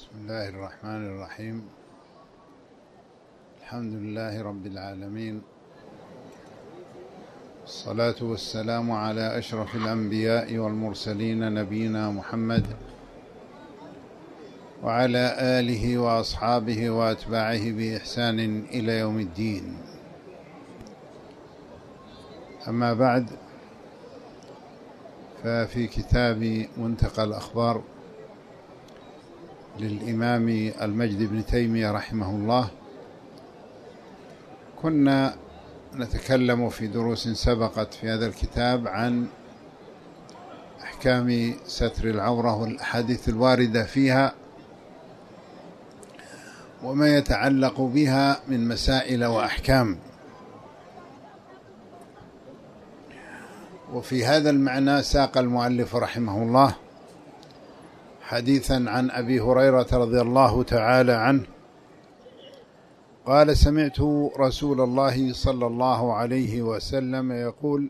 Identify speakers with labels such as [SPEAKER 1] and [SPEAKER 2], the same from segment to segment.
[SPEAKER 1] بسم الله الرحمن الرحيم. الحمد لله رب العالمين، الصلاة والسلام على أشرف الأنبياء والمرسلين نبينا محمد وعلى آله وأصحابه وأتباعه بإحسان إلى يوم الدين. أما بعد، ففي كتاب منتقى الأخبار للإمام المجد بن تيمية رحمه الله كنا نتكلم في دروس سبقت في هذا الكتاب عن أحكام ستر العورة والأحاديث الواردة فيها وما يتعلق بها من مسائل وأحكام. وفي هذا المعنى ساق المؤلف رحمه الله حديثا عن أبي هريرة رضي الله تعالى عنه قال: سمعت رسول الله صلى الله عليه وسلم يقول: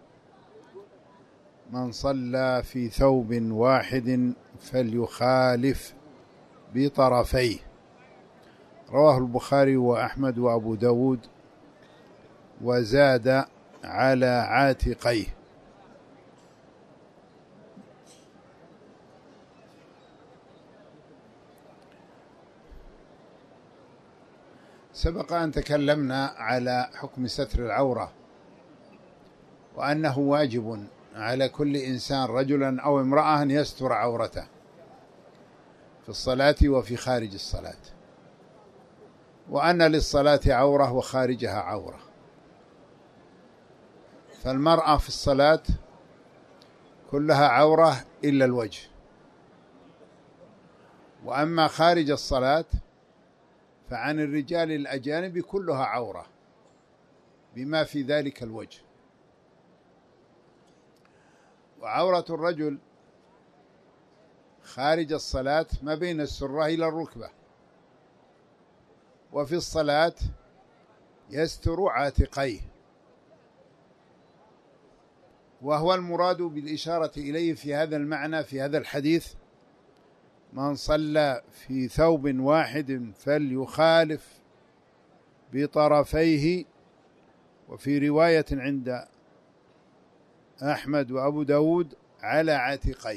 [SPEAKER 1] من صلى في ثوب واحد فليخالف بطرفيه. رواه البخاري وأحمد وأبو داود، وزاد على عاتقيه. سبق أن تكلمنا على حكم ستر العورة، وأنه واجب على كل إنسان رجلا أو امرأة أن يستر عورته في الصلاة وفي خارج الصلاة، وأن للصلاة عورة وخارجها عورة. فالمرأة في الصلاة كلها عورة إلا الوجه، وأما خارج الصلاة فعن الرجال الأجانب كلها عورة بما في ذلك الوجه. وعورة الرجل خارج الصلاة ما بين السرة إلى الركبة، وفي الصلاة يستر عاتقيه، وهو المراد بالإشارة إليه في هذا المعنى في هذا الحديث: من صلى في ثوب واحد فليخالف بطرفيه. وفي رواية عند أحمد وأبو داود: على عاتقيه،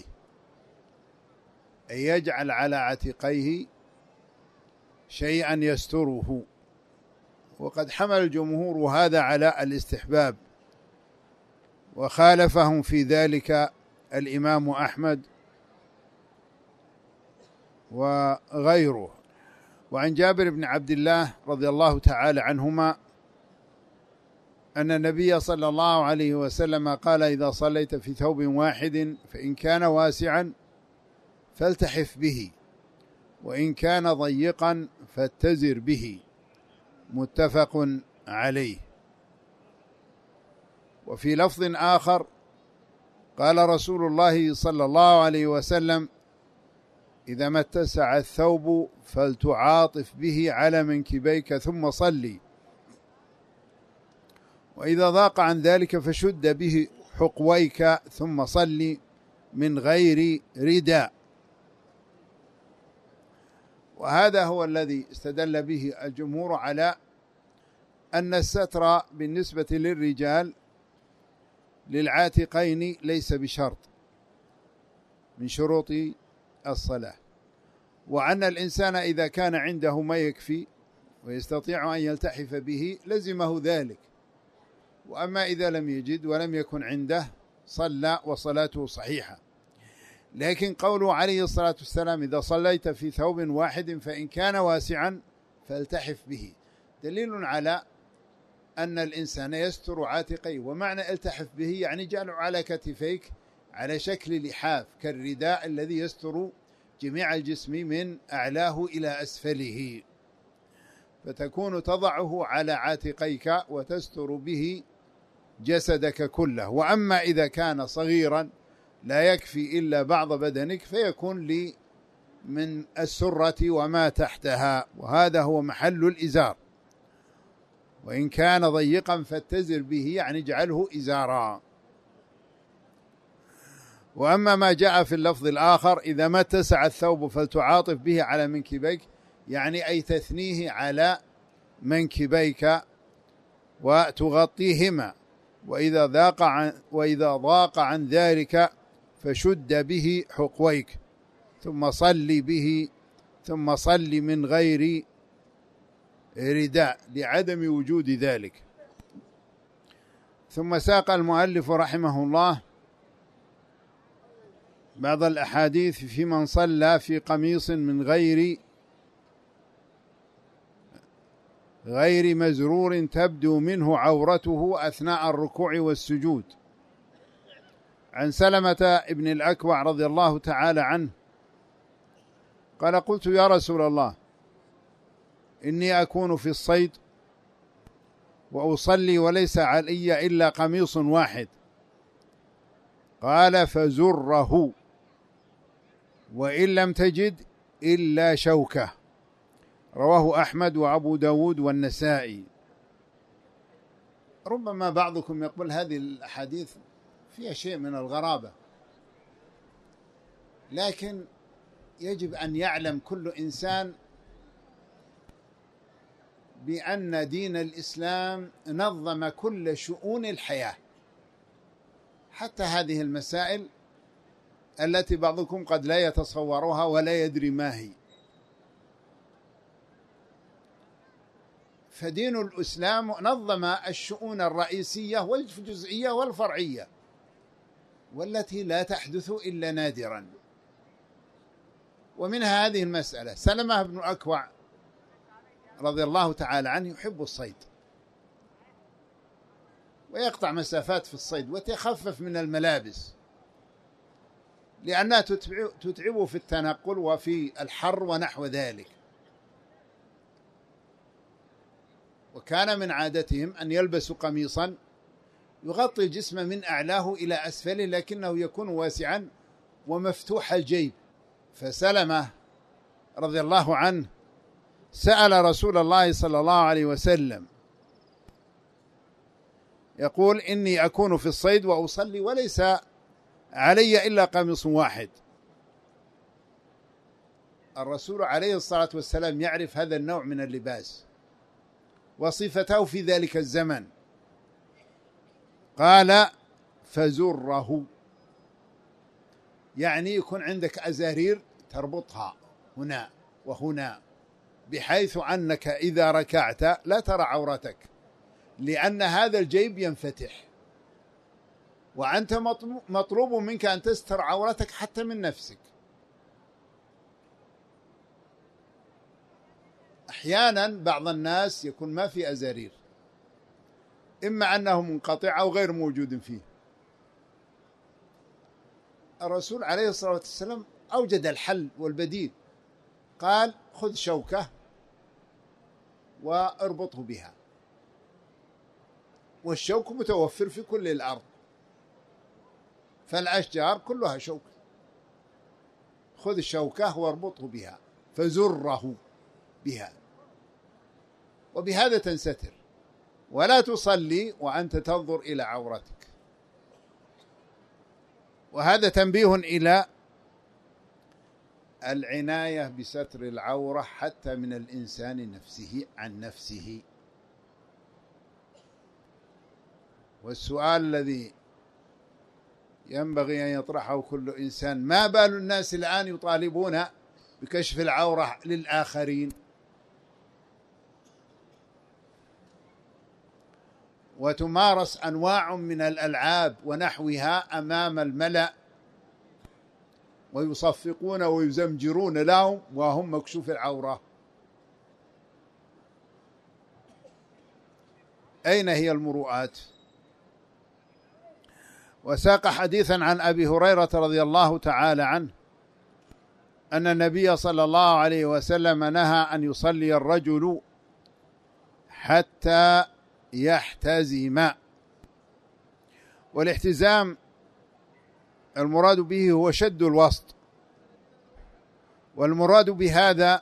[SPEAKER 1] أي يجعل على عاتقيه شيئا يستره. وقد حمل الجمهور هذا على الاستحباب، وخالفهم في ذلك الإمام أحمد وغيره. وعن جابر بن عبد الله رضي الله تعالى عنهما أن النبي صلى الله عليه وسلم قال: إذا صليت في ثوب واحد فإن كان واسعا فالتحف به، وإن كان ضيقا فاتزر به. متفق عليه. وفي لفظ آخر قال رسول الله صلى الله عليه وسلم: إذا ما اتسع الثوب فلتعاطف به على منكبيك ثم صلي، وإذا ضاق عن ذلك فشد به حقويك ثم صلي من غير رداء. وهذا هو الذي استدل به الجمهور على أن الستر بالنسبة للرجال للعاتقين ليس بشرط من شروط الصلاة، وأن الإنسان إذا كان عنده ما يكفي ويستطيع أن يلتحف به لزمه ذلك، وأما إذا لم يجد ولم يكن عنده صلى وصلاته صحيحة. لكن قوله عليه الصلاة والسلام: إذا صليت في ثوب واحد فإن كان واسعا فالتحف به، دليل على أن الإنسان يستر عاتقيه. ومعنى التحف به يعني جعله على كتفيك على شكل لحاف كالرداء الذي يستر جميع الجسم من أعلاه إلى أسفله، فتكون تضعه على عاتقيك وتستر به جسدك كله. وأما إذا كان صغيرا لا يكفي إلا بعض بدنك فيكون لي من السرة وما تحتها، وهذا هو محل الإزار. وإن كان ضيقا فاتزر به يعني اجعله إزارا. وأما ما جاء في اللفظ الآخر إذا ما اتسع الثوب فلتعاطف به على منكبيك، يعني أي تثنيه على منكبيك وتغطيهما، وإذا ضاق عن ذلك فشد به حقويك ثم صل من غير رداء لعدم وجود ذلك. ثم ساق المؤلف رحمه الله بعض الأحاديث في من صلى في قميص من غير مزرور تبدو منه عورته أثناء الركوع والسجود. عن سلمة ابن الأكوع رضي الله تعالى عنه قال: قلت يا رسول الله إني أكون في الصيد وأصلي وليس علي إلا قميص واحد، قال: فزره وإن لم تجد إلا شوكة. رواه أحمد وأبو داود والنسائي. ربما بعضكم يقول هذه الأحاديث فيها شيء من الغرابة، لكن يجب أن يعلم كل إنسان بأن دين الإسلام نظم كل شؤون الحياة، حتى هذه المسائل التي بعضكم قد لا يتصورها ولا يدري ما هي. فدين الإسلام نظم الشؤون الرئيسية والجزئية والفرعية، والتي لا تحدث إلا نادرا. ومنها هذه المسألة. سلمة بن أكوع رضي الله تعالى عنه يحب الصيد، ويقطع مسافات في الصيد وتخفف من الملابس لأنها تتعبه في التنقل وفي الحر ونحو ذلك. وكان من عادتهم أن يلبسوا قميصا يغطي الجسم من أعلاه إلى أسفله، لكنه يكون واسعا ومفتوح الجيب. فسلمة رضي الله عنه سأل رسول الله صلى الله عليه وسلم يقول: إني أكون في الصيد وأصلي وليس علي إلا قميص واحد. الرسول عليه الصلاة والسلام يعرف هذا النوع من اللباس وصفته في ذلك الزمن، قال: فزره، يعني يكون عندك أزارير تربطها هنا وهنا، بحيث أنك إذا ركعت لا ترى عورتك، لأن هذا الجيب ينفتح، وأنت مطلوب منك أن تستر عورتك حتى من نفسك. أحيانا بعض الناس يكون ما في أزارير، إما أنه منقطع أو غير موجود فيه. الرسول عليه الصلاة والسلام أوجد الحل والبديل، قال: خذ شوكة واربطه بها، والشوك متوفر في كل الأرض، فالأشجار كلها شوك، خذ شوكة واربطه بها فزره بها، وبهذا تنستر، ولا تصلي وأنت تنظر إلى عورتك. وهذا تنبيه إلى العناية بستر العورة حتى من الإنسان نفسه عن نفسه. والسؤال الذي ينبغي أن يطرحه كل إنسان: ما بال الناس الآن يطالبون بكشف العورة للآخرين، وتمارس أنواع من الألعاب ونحوها أمام الملأ، ويصفقون ويزمجرون لهم وهم مكشوف العورة. أين هي المروءات؟ وساق حديثا عن أبي هريرة رضي الله تعالى عنه أن النبي صلى الله عليه وسلم نهى أن يصلي الرجل حتى يحتزم. والاحتزام المراد به هو شد الوسط، والمراد بهذا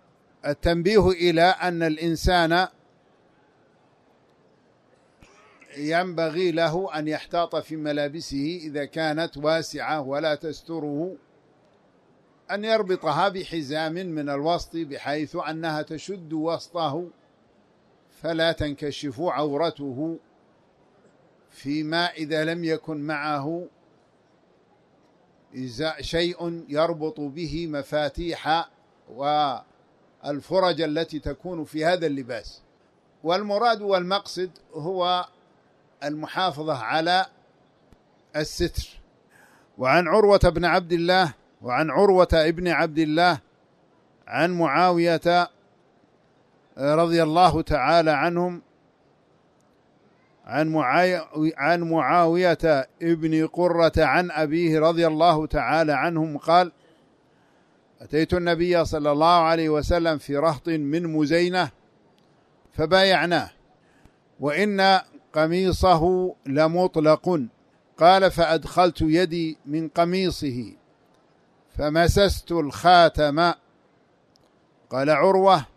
[SPEAKER 1] التنبيه إلى أن الإنسان ينبغي له أن يحتاط في ملابسه إذا كانت واسعة ولا تستره، أن يربطها بحزام من الوسط بحيث أنها تشد وسطه فلا تنكشف عورته، فيما إذا لم يكن معه شيء يربط به مفاتيح والفرج التي تكون في هذا اللباس. والمراد والمقصد هو المحافظة على الستر. وعن عروة بن عبد الله وعن عروة ابن عبد الله عن معاوية رضي الله تعالى عنهم عن معاوية ابن قرة عن أبيه رضي الله تعالى عنهم قال: أتيت النبي صلى الله عليه وسلم في رهط من مزينة فبايعناه وإن قميصه لمطلق. قال: فأدخلت يدي من قميصه فمسست الخاتم. قال عروة: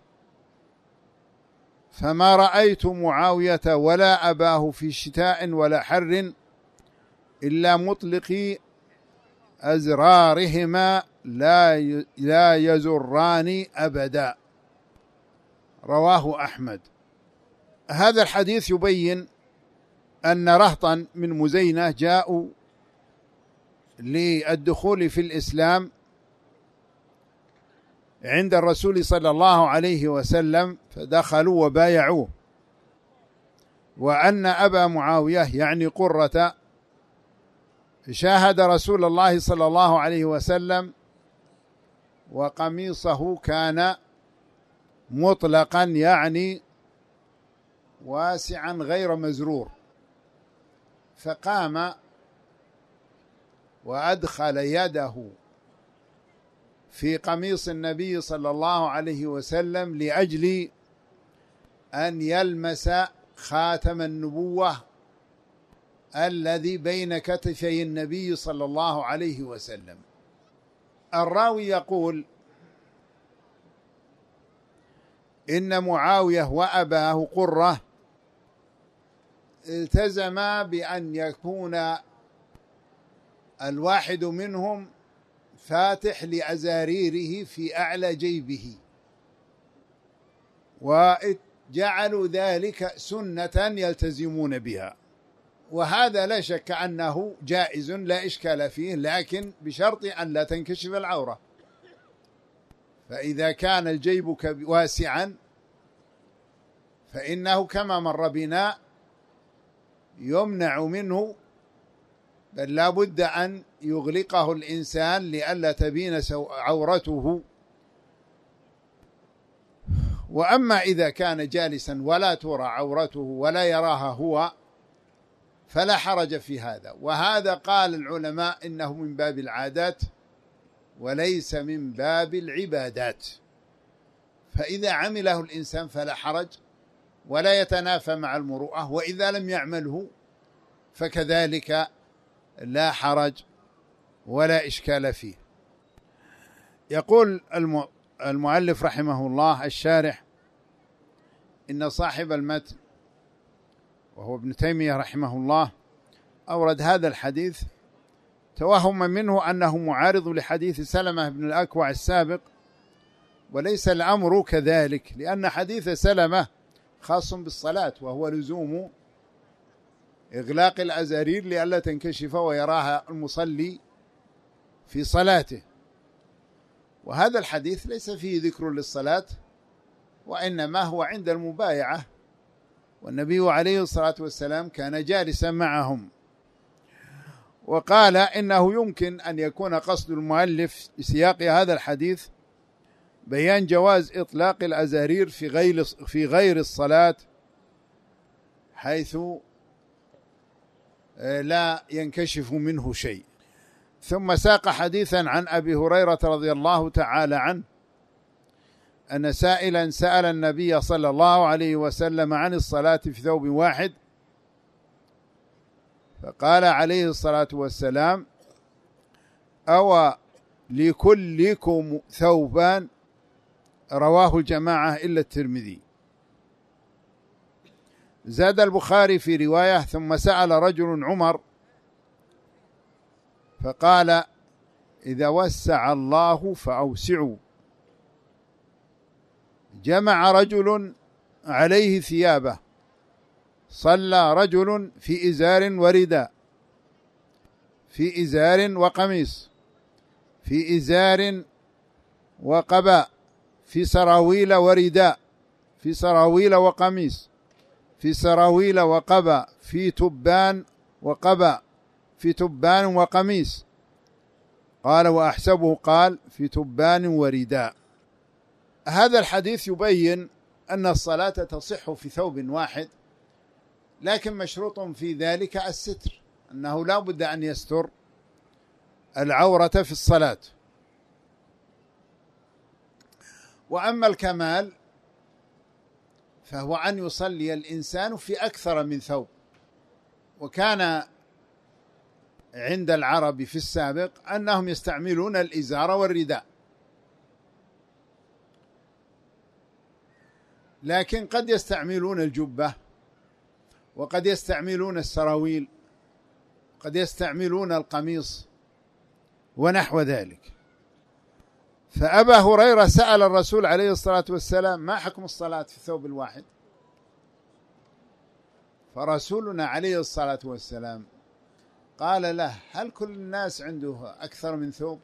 [SPEAKER 1] فما رأيت معاوية ولا أباه في شتاء ولا حر إلا مطلقي أزرارهما لا يزران أبدا. رواه أحمد. هذا الحديث يبين أن رهطا من مزينة جاءوا للدخول في الإسلام عند الرسول صلى الله عليه وسلم فدخلوا وبايعوه، وأن أبا معاوية يعني قرة شاهد رسول الله صلى الله عليه وسلم وقميصه كان مطلقا يعني واسعا غير مزرور، فقام وأدخل يده في قميص النبي صلى الله عليه وسلم لأجل أن يلمس خاتم النبوة الذي بين كتفي النبي صلى الله عليه وسلم. الراوي يقول: إن معاوية وأباه قرة التزما بأن يكون الواحد منهم فاتح لأزاريره في أعلى جيبه، وجعلوا ذلك سنة يلتزمون بها، وهذا لا شك أنه جائز لا إشكال فيه، لكن بشرط أن لا تنكشف العورة. فإذا كان الجيب واسعا فإنه كما مر بنا يمنع منه، بل لا بد أن يغلقه الإنسان لئلا تبين عورته. وأما إذا كان جالسا ولا ترى عورته ولا يراها هو فلا حرج في هذا. وهذا قال العلماء إنه من باب العادات وليس من باب العبادات، فإذا عمله الإنسان فلا حرج ولا يتنافى مع المروءة، وإذا لم يعمله فكذلك لا حرج ولا إشكال فيه. يقول المؤلف رحمه الله الشارح: إن صاحب المتن وهو ابن تيمية رحمه الله أورد هذا الحديث توهم منه أنه معارض لحديث سلمة بن الأكوع السابق، وليس الأمر كذلك، لأن حديث سلمة خاص بالصلاة، وهو لزوم إغلاق الأزارير لئلا تنكشف ويراها المصلي في صلاته. وهذا الحديث ليس فيه ذكر للصلاة، وإنما هو عند المبايعة، والنبي عليه الصلاة والسلام كان جالسا معهم. وقال إنه يمكن أن يكون قصد المؤلف بسياق هذا الحديث بيان جواز إطلاق الأزارير في غير الصلاة، حيث لا ينكشف منه شيء. ثم ساق حديثا عن أبي هريرة رضي الله تعالى عنه أن سائلا سأل النبي صلى الله عليه وسلم عن الصلاة في ثوب واحد، فقال عليه الصلاة والسلام: أو لكلكم ثوبان؟ رواه الجماعة إلا الترمذي. زاد البخاري في رواية: ثم سأل رجل عمر فقال: إذا وسع الله فأوسعوا. جمع رجل عليه ثيابه، صلى رجل في إزار ورداء، في إزار وقميص، في إزار وقباء، في سراويل ورداء، في سراويل وقميص، في سراويل وقباء، في تبان وقباء، في تبان وقميص. قال: وأحسبه قال: في تبان ورداء. هذا الحديث يبين أن الصلاة تصح في ثوب واحد، لكن مشروط في ذلك الستر، أنه لا بد أن يستر العورة في الصلاة. وأما الكمال فهو أن يصلي الإنسان في أكثر من ثوب. وكان عند العرب في السابق أنهم يستعملون الإزار والرداء، لكن قد يستعملون الجبة، وقد يستعملون السراويل، قد يستعملون القميص ونحو ذلك. فأبا هريرة سأل الرسول عليه الصلاة والسلام: ما حكم الصلاة في الثوب الواحد؟ فرسولنا عليه الصلاة والسلام قال له: هل كل الناس عنده أكثر من ثوب؟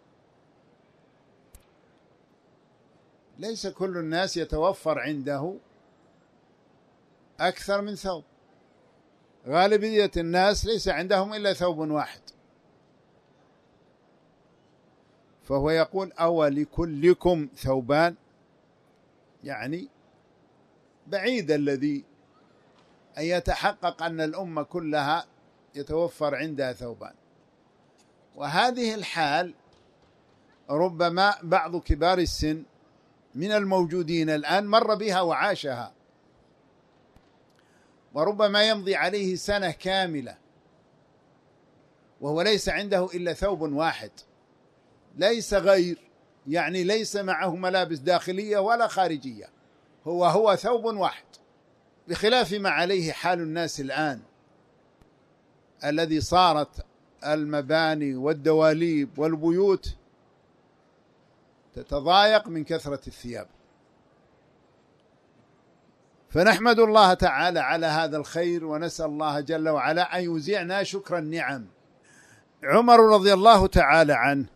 [SPEAKER 1] ليس كل الناس يتوفر عنده أكثر من ثوب، غالبية الناس ليس عندهم إلا ثوب واحد. فهو يقول: أو لكلكم ثوبان؟ يعني بعيد الذي أن يتحقق أن الأمة كلها يتوفر عندها ثوبان. وهذه الحال ربما بعض كبار السن من الموجودين الآن مر بها وعاشها، وربما يمضي عليه سنة كاملة وهو ليس عنده إلا ثوب واحد، ليس غير، يعني ليس معه ملابس داخلية ولا خارجية، هو ثوب واحد، بخلاف ما عليه حال الناس الآن الذي صارت المباني والدواليب والبيوت تتضايق من كثرة الثياب. فنحمد الله تعالى على هذا الخير، ونسأل الله جل وعلا أن يوزعنا شكر النعم. عمر رضي الله تعالى عنه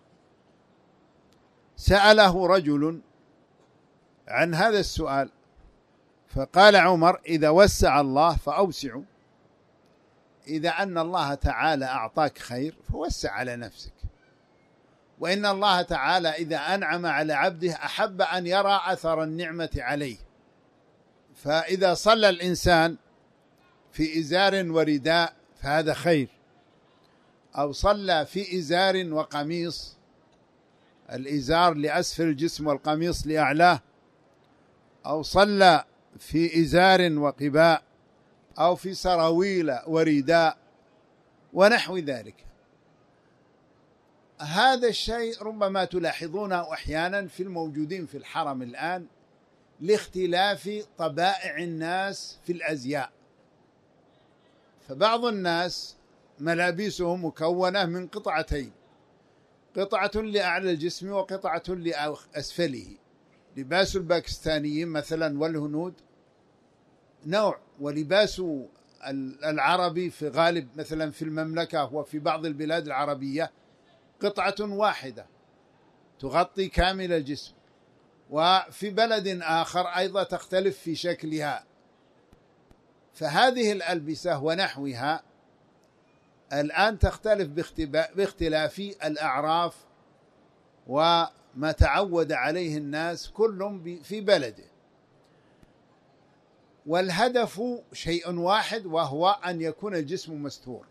[SPEAKER 1] سأله رجل عن هذا السؤال، فقال عمر: إذا وسع الله فأوسعوا. إذا أن الله تعالى أعطاك خير فوسع على نفسك، وإن الله تعالى إذا أنعم على عبده أحب أن يرى أثر النعمة عليه. فإذا صلى الإنسان في إزار ورداء فهذا خير، أو صلى في إزار وقميص، الإزار لأسفل الجسم والقميص لأعلاه، أو صلى في إزار وقباء، أو في سراويل ورداء ونحو ذلك. هذا الشيء ربما تلاحظونه أحيانا في الموجودين في الحرم الآن لاختلاف طبائع الناس في الأزياء. فبعض الناس ملابسهم مكونة من قطعتين، قطعة لأعلى الجسم وقطعة لأسفله. لباس الباكستانيين مثلا والهنود نوع، ولباس العربي في غالب مثلا في المملكة وفي بعض البلاد العربية قطعة واحدة تغطي كامل الجسم، وفي بلد آخر أيضا تختلف في شكلها. فهذه الألبسة ونحوها الآن تختلف باختلاف الأعراف وما تعود عليه الناس كل في بلده، والهدف شيء واحد، وهو أن يكون الجسم مستور.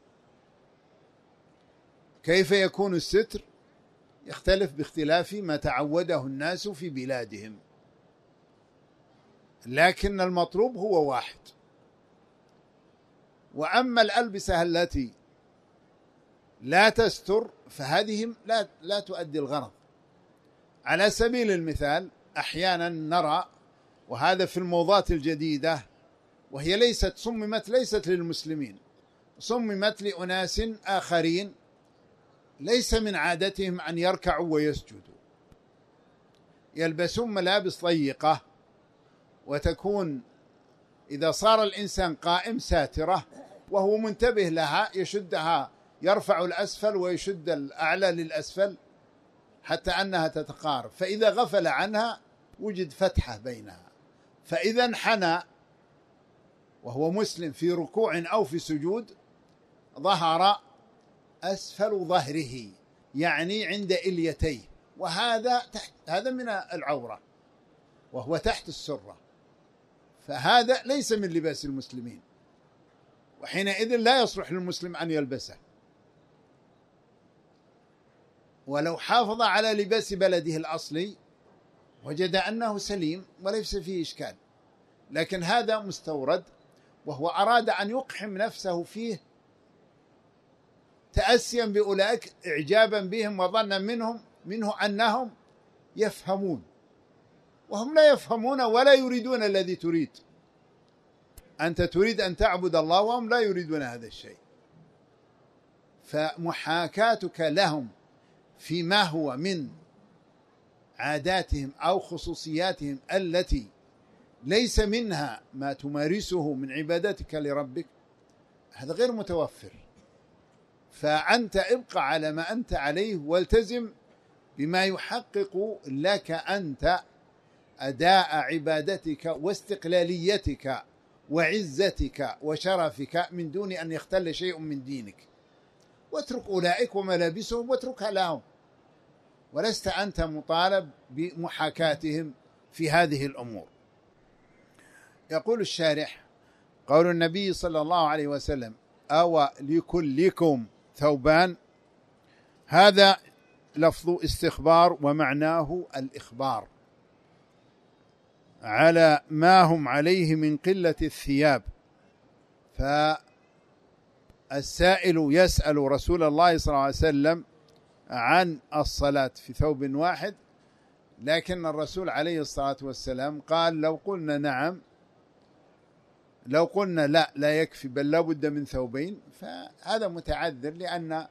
[SPEAKER 1] كيف يكون الستر؟ يختلف باختلاف ما تعوده الناس في بلادهم، لكن المطلوب هو واحد. وأما الألبسة التي لا تستر فهذه لا تؤدي الغرض. على سبيل المثال أحيانا نرى، وهذا في الموضات الجديدة، وهي صممت للمسلمين، صممت لأناس آخرين ليس من عادتهم أن يركعوا ويسجدوا، يلبسون ملابس ضيقة، وتكون إذا صار الإنسان قائم ساترة وهو منتبه لها يشدها، يرفع الأسفل ويشد الأعلى للأسفل حتى أنها تتقارب، فإذا غفل عنها وجد فتحة بينها، فإذا انحنى وهو مسلم في ركوع أو في سجود ظهر أسفل ظهره، يعني عند إليتيه، وهذا هذا من العورة وهو تحت السرة، فهذا ليس من لباس المسلمين، وحينئذ لا يصلح للمسلم أن يلبسه، ولو حافظ على لباس بلده الأصلي وجد أنه سليم وليس فيه إشكال، لكن هذا مستورد، وهو أراد أن يقحم نفسه فيه تأسيا بأولئك، إعجابا بهم، وظنا منه أنهم يفهمون، وهم لا يفهمون ولا يريدون الذي تريد. أنت تريد أن تعبد الله وهم لا يريدون هذا الشيء، فمحاكاتك لهم فيما هو من عاداتهم أو خصوصياتهم التي ليس منها ما تمارسه من عبادتك لربك، هذا غير متوفر. فأنت ابقى على ما أنت عليه، والتزم بما يحقق لك أنت أداء عبادتك واستقلاليتك وعزتك وشرفك من دون أن يختل شيء من دينك، واترك أولئك وملابسهم واتركها لهم، ولست أنت مطالب بمحاكاتهم في هذه الأمور. يقول الشارح: قول النبي صلى الله عليه وسلم: أو لكلكم ثوبان، هذا لفظ استخبار ومعناه الإخبار على ما هم عليه من قلة الثياب. فالسائل يسأل رسول الله صلى الله عليه وسلم عن الصلاة في ثوب واحد، لكن الرسول عليه الصلاة والسلام قال: لو قلنا نعم، لو قلنا لا يكفي بل لا بد من ثوبين، فهذا متعذر، لأن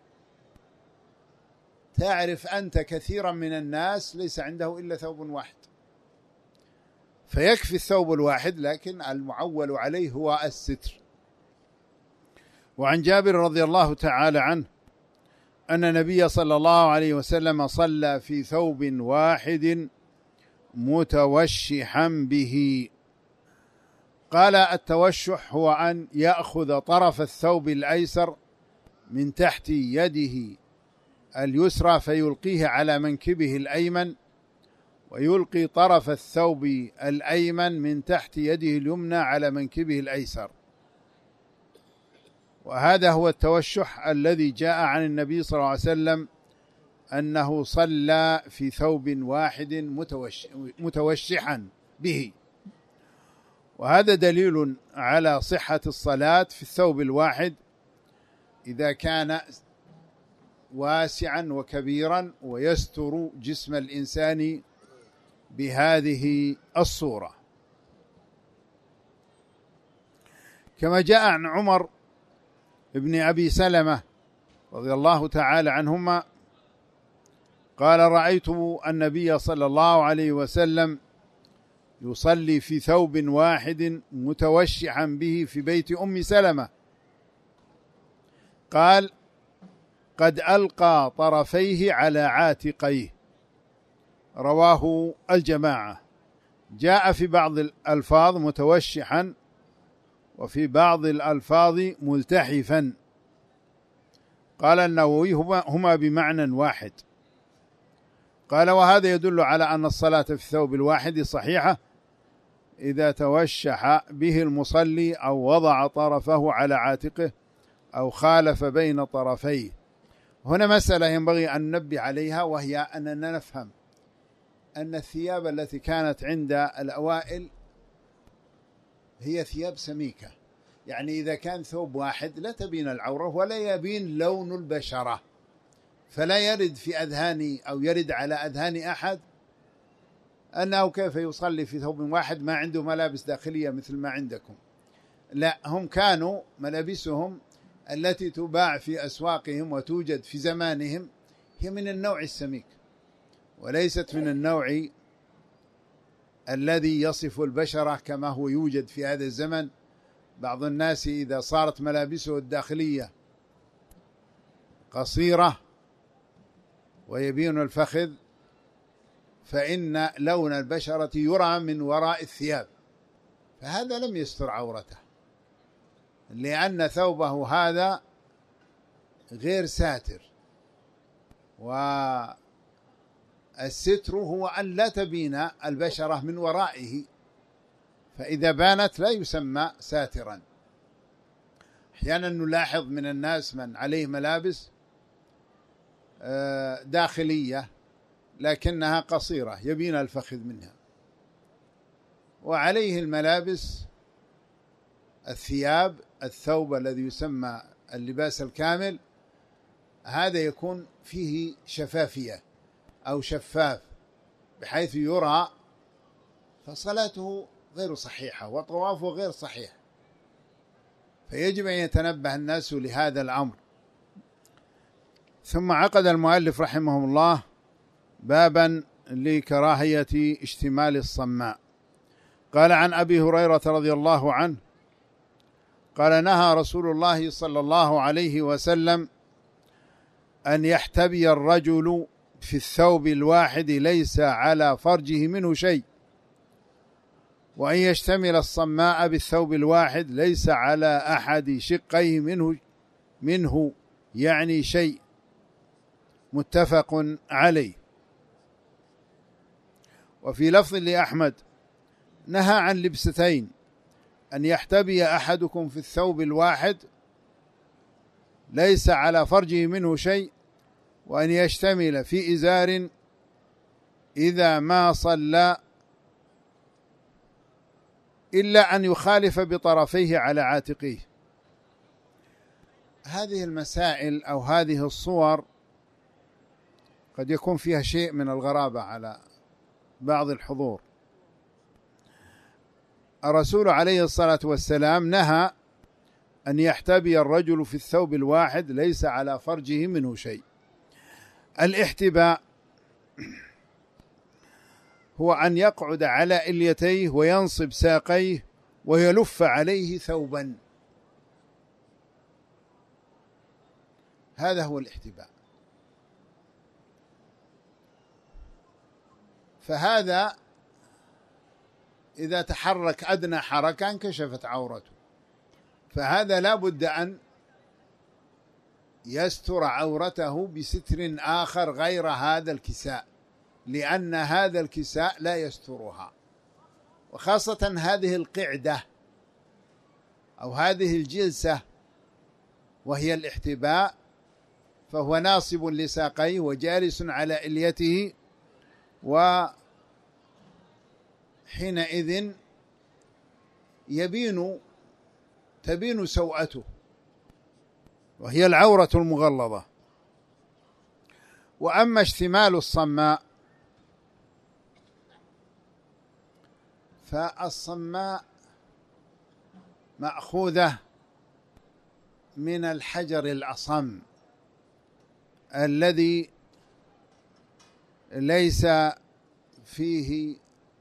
[SPEAKER 1] تعرف أنت كثيرا من الناس ليس عنده إلا ثوب واحد، فيكفي الثوب الواحد، لكن المعول عليه هو الستر. وعن جابر رضي الله تعالى عنه أن النبي صلى الله عليه وسلم صلى في ثوب واحد متوشحا به. قال: التوشح هو أن يأخذ طرف الثوب الأيسر من تحت يده اليسرى فيلقيه على منكبه الأيمن، ويلقي طرف الثوب الأيمن من تحت يده اليمنى على منكبه الأيسر. وهذا هو التوشح الذي جاء عن النبي صلى الله عليه وسلم أنه صلى في ثوب واحد متوشحا به، وهذا دليل على صحة الصلاة في الثوب الواحد إذا كان واسعا وكبيرا ويستر جسم الإنسان بهذه الصورة. كما جاء عن عمر ابن أبي سلمة رضي الله تعالى عنهما قال: رأيت النبي صلى الله عليه وسلم يصلي في ثوب واحد متوشحا به في بيت أم سلمة، قال: قد ألقى طرفيه على عاتقيه. رواه الجماعة. جاء في بعض الألفاظ متوشحا، وفي بعض الألفاظ ملتحفا. قال النووي: هما بمعنى واحد. قال: وهذا يدل على أن الصلاة في الثوب الواحد صحيحة إذا توشح به المصلي أو وضع طرفه على عاتقه أو خالف بين طرفيه. هنا مسألة ينبغي أن ننبه عليها، وهي أننا نفهم أن الثياب التي كانت عند الأوائل هي ثياب سميكة، يعني إذا كان ثوب واحد لا تبين العورة ولا يبين لون البشرة، فلا يرد في أذهاني أو يرد على أذهان أحد أنه كيف يصلي في ثوب واحد ما عنده ملابس داخلية مثل ما عندكم، لا، هم كانوا ملابسهم التي تباع في أسواقهم وتوجد في زمانهم هي من النوع السميك، وليست من النوع الذي يصف البشرة كما هو يوجد في هذا الزمن. بعض الناس إذا صارت ملابسه الداخلية قصيرة ويبين الفخذ فإن لون البشرة يرى من وراء الثياب، فهذا لم يستر عورته، لأن ثوبه هذا غير ساتر. والستر هو أن لا تبين البشرة من ورائه، فإذا بانت لا يسمى ساترا. أحيانا نلاحظ من الناس من عليه ملابس داخلية لكنها قصيرة يبين الفخذ منها، وعليه الملابس الثوب الذي يسمى اللباس الكامل، هذا يكون فيه شفافية أو شفاف بحيث يرى، فصلاته غير صحيحة وطوافه غير صحيح، فيجب أن يتنبه الناس لهذا الأمر. ثم عقد المؤلف رحمه الله بابا لكراهية اشتمال الصماء. قال: عن أبي هريرة رضي الله عنه قال: نهى رسول الله صلى الله عليه وسلم أن يحتبي الرجل في الثوب الواحد ليس على فرجه منه شيء، وأن يشتمل الصماء بالثوب الواحد ليس على أحد شقيه منه يعني شيء، متفق عليه. وفي لفظ لأحمد: نهى عن لبستين، أن يحتبي أحدكم في الثوب الواحد ليس على فرجه منه شيء، وأن يشتمل في إزار إذا ما صلى إلا أن يخالف بطرفيه على عاتقيه. هذه المسائل أو هذه الصور قد يكون فيها شيء من الغرابة على بعض الحضور. الرسول عليه الصلاة والسلام نهى أن يحتبي الرجل في الثوب الواحد ليس على فرجه منه شيء. الاحتباء هو أن يقعد على إليتيه وينصب ساقيه ويلف عليه ثوبا، هذا هو الاحتباء. فهذا إذا تحرك أدنى حركة انكشفت عورته، فهذا لا بد أن يستر عورته بستر آخر غير هذا الكساء، لأن هذا الكساء لا يسترها، وخاصة هذه القعدة أو هذه الجلسة وهي الاحتباء، فهو ناصب لساقيه وجالس على إليته، وحينئذ تبين سوءته وهي العورة المغلظة. وأما اشتمال الصماء فالصماء مأخوذة من الحجر الأصم الذي ليس فيه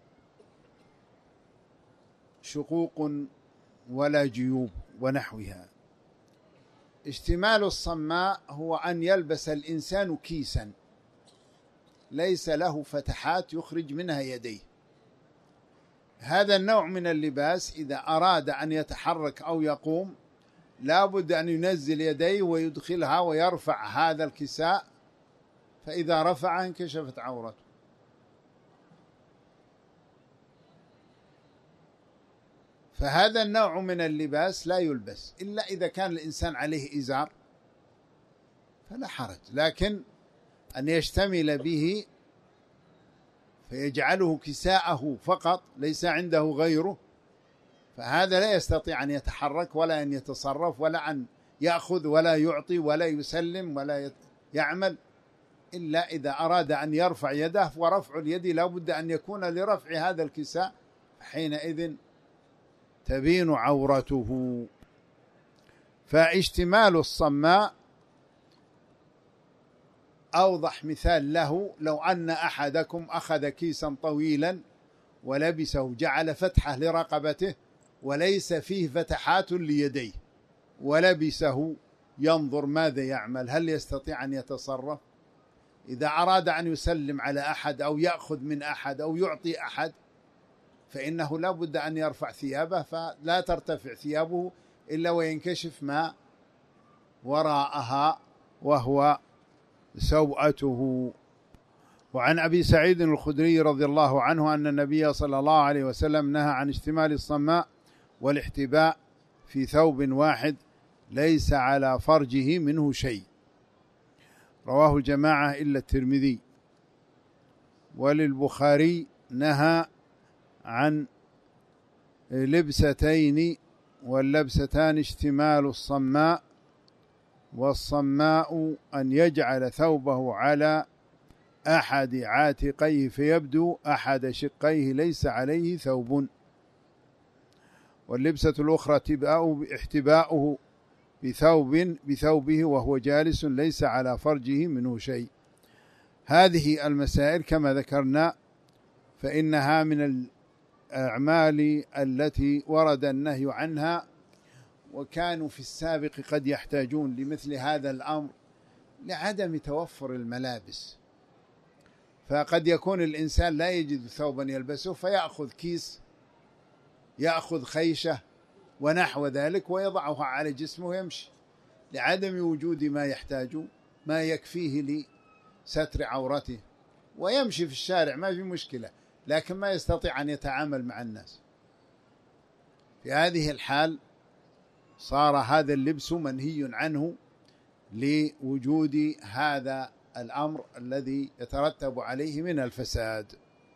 [SPEAKER 1] شقوق ولا جيوب ونحوها. اشتمال الصماء هو أن يلبس الإنسان كيسا ليس له فتحات يخرج منها يديه. هذا النوع من اللباس إذا أراد أن يتحرك أو يقوم لا بد أن ينزل يديه ويدخلها ويرفع هذا الكساء، فإذا رفع انكشفت عورته. فهذا النوع من اللباس لا يلبس إلا إذا كان الإنسان عليه إزار فلا حرج، لكن أن يشتمل به فيجعله كساءه فقط ليس عنده غيره، فهذا لا يستطيع أن يتحرك ولا أن يتصرف ولا أن يأخذ ولا يعطي ولا يسلم ولا يعمل، إلا إذا أراد أن يرفع يده، ورفع اليد لا بد أن يكون لرفع هذا الكساء، حينئذ تبين عورته. فاشتمال الصماء أوضح مثال له: لو أن أحدكم أخذ كيسا طويلا ولبسه، جعل فتحة لرقبته وليس فيه فتحات ليديه، ولبسه ينظر ماذا يعمل، هل يستطيع أن يتصرف؟ إذا أراد أن يسلم على أحد أو يأخذ من أحد أو يعطي أحد فإنه لا بد أن يرفع ثيابه، فلا ترتفع ثيابه إلا وينكشف ما وراءها وهو سوءته. وعن أبي سعيد الخدري رضي الله عنه أن النبي صلى الله عليه وسلم نهى عن اشتمال الصماء والاحتباء في ثوب واحد ليس على فرجه منه شيء. رواه الجماعة إلا الترمذي. وللبخاري نهى عن لبستين، واللبستان اشتمال الصماء، والصماء أن يجعل ثوبه على أحد عاتقيه فيبدو أحد شقيه ليس عليه ثوب. واللبسة الأخرى احتباؤه بثوبه وهو جالس ليس على فرجه منه شيء. هذه المسائل كما ذكرنا فإنها من الأعمال التي ورد النهي عنها، وكانوا في السابق قد يحتاجون لمثل هذا الأمر لعدم توفر الملابس، فقد يكون الإنسان لا يجد ثوبا يلبسه فيأخذ كيس، يأخذ خيشة ونحو ذلك ويضعها على جسمه ويمشي، لعدم وجود ما يحتاج ما يكفيه لستر عورته، ويمشي في الشارع ما في مشكلة، لكن ما يستطيع أن يتعامل مع الناس. في هذه الحال صار هذا اللبس منهي عنه لوجود هذا الأمر الذي يترتب عليه من الفساد.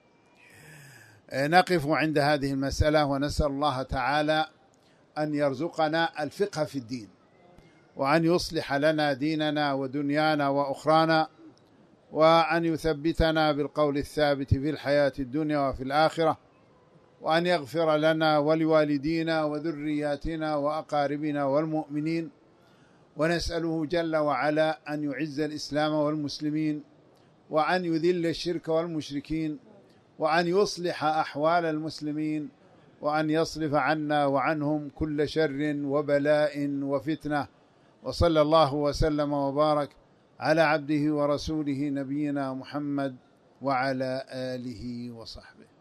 [SPEAKER 1] نقف عند هذه المسألة، ونسأل الله تعالى أن يرزقنا الفقه في الدين، وأن يصلح لنا ديننا ودنيانا وأخرانا، وأن يثبتنا بالقول الثابت في الحياة الدنيا وفي الآخرة، وأن يغفر لنا ولوالدينا وذرياتنا وأقاربنا والمؤمنين. ونسأله جل وعلا أن يعز الإسلام والمسلمين، وأن يذل الشرك والمشركين، وأن يصلح أحوال المسلمين، وأن يصرف عنا وعنهم كل شر وبلاء وفتنة. وصلى الله وسلم وبارك على عبده ورسوله نبينا محمد وعلى آله وصحبه.